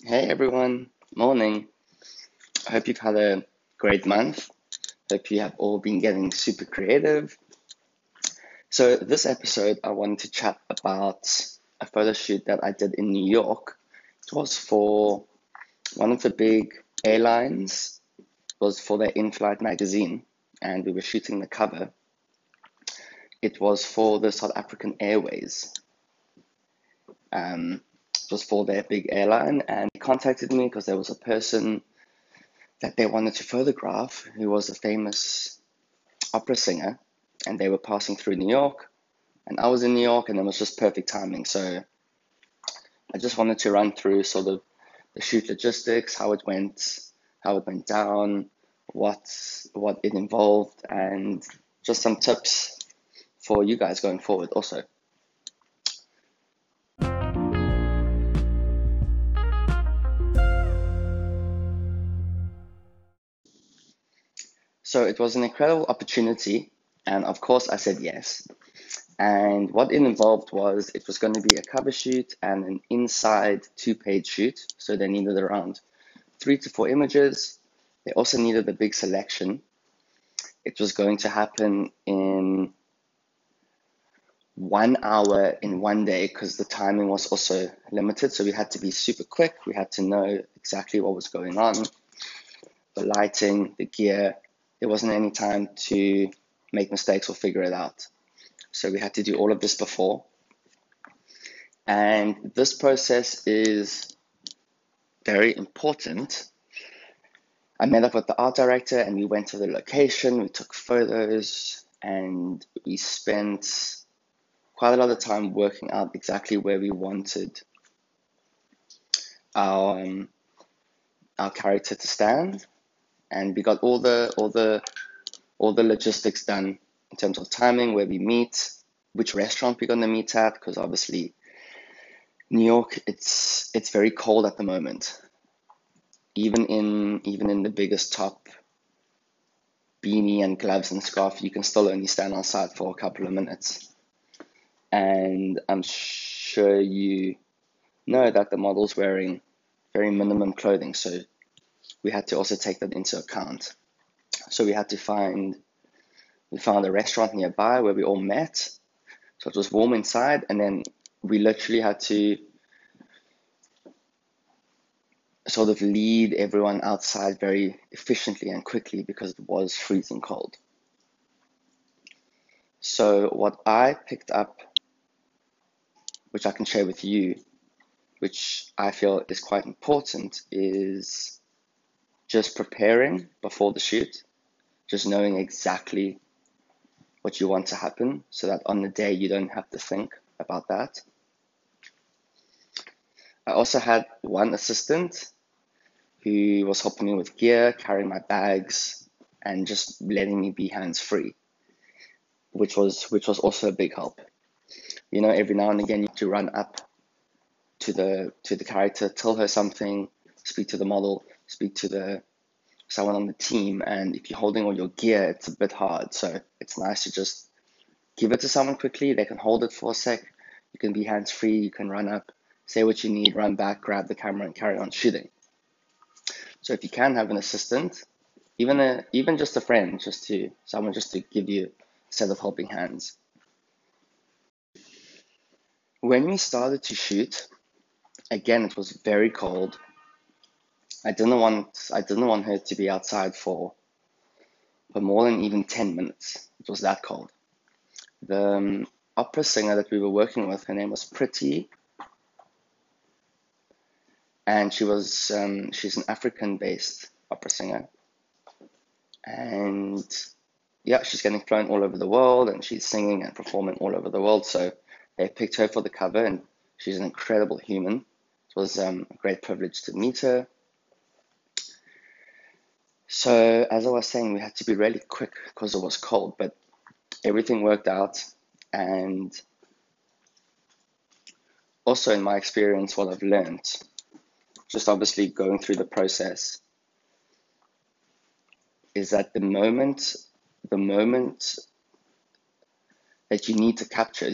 Hey everyone, morning. I hope you've had a great month. Hope you have all been getting super creative. So, this episode, I wanted to chat about a photo shoot that I did in New York. It was for one of the big airlines, it was for their in-flight magazine, and we were shooting the cover. It was for the South African Airways. It was for their big airline, and he contacted me because there was a person that they wanted to photograph who was a famous opera singer, and they were passing through New York, and I was in New York, and it was just perfect timing. So I just wanted to run through sort of the shoot logistics, how it went down, what it involved, and just some tips for you guys going forward also. So it was an incredible opportunity, and of course I said yes. And what it involved was it was going to be a cover shoot and an inside two-page shoot. So they needed around 3 to 4 images. They also needed a big selection. It was going to happen in 1 hour in one day because the timing was also limited. So we had to be super quick. We had to know exactly what was going on, the lighting, the gear. There wasn't any time to make mistakes or figure it out. So we had to do all of this before. And this process is very important. I met up with the art director and we went to the location, we took photos, and we spent quite a lot of time working out exactly where we wanted our our character to stand. And we got all the logistics done in terms of timing, where we meet, which restaurant we're gonna meet at, because obviously New York, it's very cold at the moment. Even in the biggest top beanie and gloves and scarf, you can still only stand outside for a couple of minutes. And I'm sure you know that the model's wearing very minimum clothing, so we had to also take that into account. So we found a restaurant nearby where we all met. So it was warm inside, and then we literally had to sort of lead everyone outside very efficiently and quickly because it was freezing cold. So what I picked up, which I can share with you, which I feel is quite important, is just preparing before the shoot, just knowing exactly what you want to happen so that on the day you don't have to think about that. I also had one assistant who was helping me with gear, carrying my bags, and just letting me be hands free, which was also a big help. You know, every now and again you have to run up to the character, tell her something, speak to the model, speak to the someone on the team, and if you're holding all your gear, it's a bit hard. So it's nice to just give it to someone quickly. They can hold it for a sec. You can be hands free. You can run up, say what you need, run back, grab the camera, and carry on shooting. So if you can have an assistant, even just a friend, just to give you a set of helping hands. When we started to shoot, again it was very cold. I didn't want her to be outside for more than even 10 minutes. It was that cold. The opera singer that we were working with, her name was Pretty, and she's an African-based opera singer, and yeah, she's getting flown all over the world, and she's singing and performing all over the world. So they picked her for the cover, and she's an incredible human. It was a great privilege to meet her. So as I was saying, we had to be really quick because it was cold, but everything worked out. And also in my experience, what I've learned, just obviously going through the process, is that the moment that you need to capture, it usually happens very quickly. So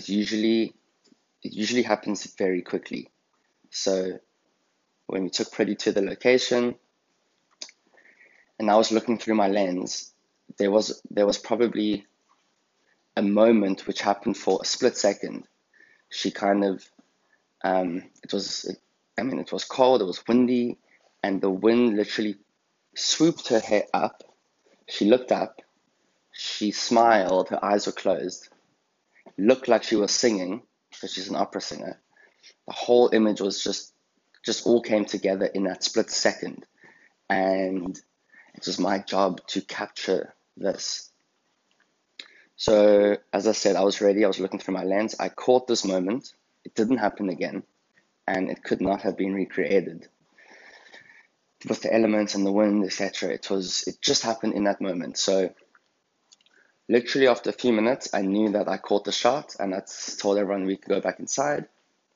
when we took Pretty to the location, and I was looking through my lens, there was probably a moment which happened for a split second. She kind of, it was cold, it was windy, and the wind literally swooped her hair up. She looked up, she smiled, her eyes were closed, looked like she was singing, because she's an opera singer. The whole image was just all came together in that split second. And it was my job to capture this. So, as I said, I was ready. I was looking through my lens. I caught this moment. It didn't happen again, and it could not have been recreated. With the elements and the wind, etc., it just happened in that moment. So, literally after a few minutes, I knew that I caught the shot, and I told everyone we could go back inside.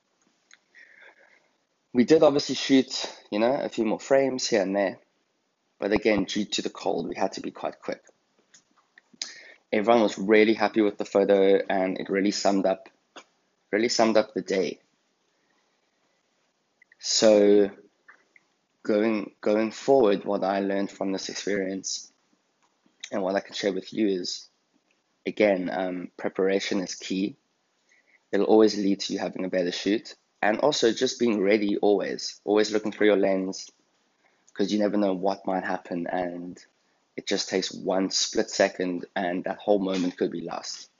We did obviously shoot, a few more frames here and there, but again, due to the cold, we had to be quite quick. Everyone was really happy with the photo, and it really summed up the day. So going forward, what I learned from this experience and what I can share with you is, again, preparation is key. It'll always lead to you having a better shoot, and also just being ready always looking through your lens, because you never know what might happen, and it just takes one split second and that whole moment could be lost.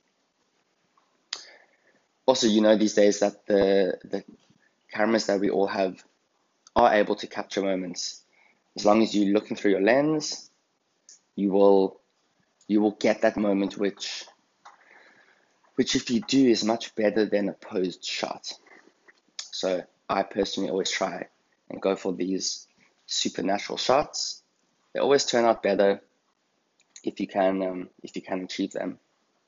Also, these days that the cameras that we all have are able to capture moments. As long as you're looking through your lens, you will get that moment which if you do is much better than a posed shot. So I personally always try and go for these supernatural shots. They always turn out better if you can achieve them.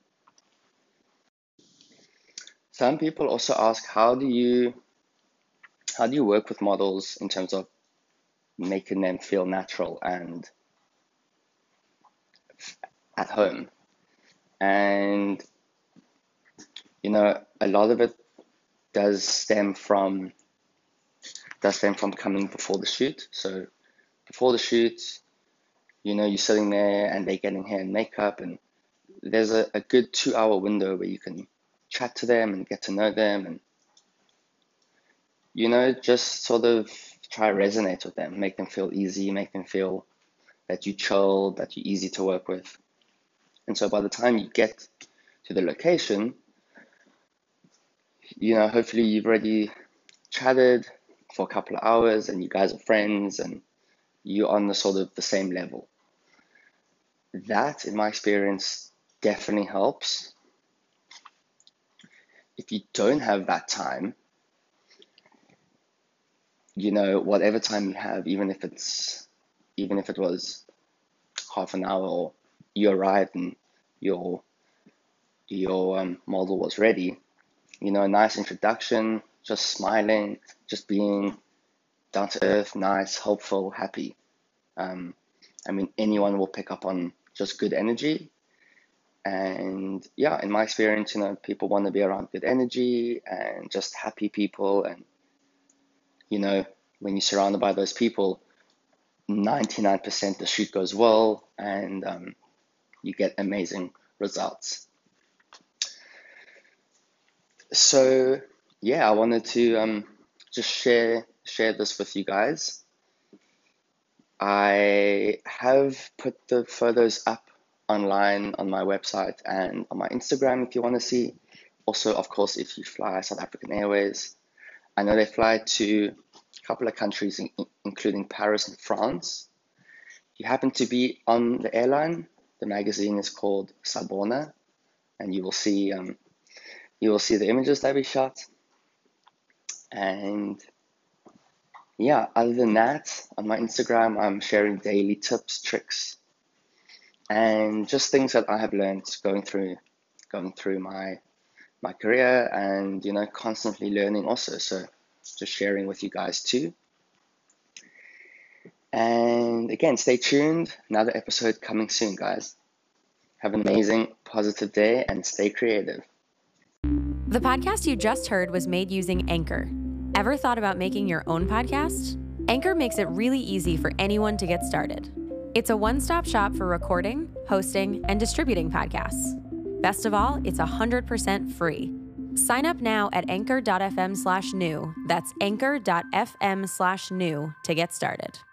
Some people also ask, how do you work with models in terms of making them feel natural and at home? And a lot of it does stem from coming before the shoot. So before the shoot, you're sitting there and they're getting hair and makeup, and there's a good 2-hour window where you can chat to them and get to know them, and just sort of try to resonate with them, make them feel easy, make them feel that you chill, that you're easy to work with. And so by the time you get to the location, hopefully you've already chatted for a couple of hours and you guys are friends and you're on the sort of the same level. That, in my experience, definitely helps. If you don't have that time, whatever time you have, even if it was half an hour, or you arrived and your model was ready, a nice introduction, just smiling, just being down to earth, nice, hopeful, happy. Anyone will pick up on just good energy. And yeah, in my experience, people want to be around good energy and just happy people. And, when you're surrounded by those people, 99% the shoot goes well, and you get amazing results. So yeah, I wanted to just share this with you guys. I have put the photos up online on my website and on my Instagram if you want to see. Also, of course, if you fly South African Airways, I know they fly to a couple of countries, including Paris and France. If you happen to be on the airline, the magazine is called Sabona, and you will see the images that we shot. And yeah, other than that, on my Instagram, I'm sharing daily tips, tricks, and just things that I have learned going through my career, and constantly learning also. So just sharing with you guys too. And again, stay tuned. Another episode coming soon, guys. Have an amazing, positive day and stay creative. The podcast you just heard was made using Anchor. Ever thought about making your own podcast? Anchor makes it really easy for anyone to get started. It's a one-stop shop for recording, hosting, and distributing podcasts. Best of all, it's 100% free. Sign up now at anchor.fm/new. That's anchor.fm/new to get started.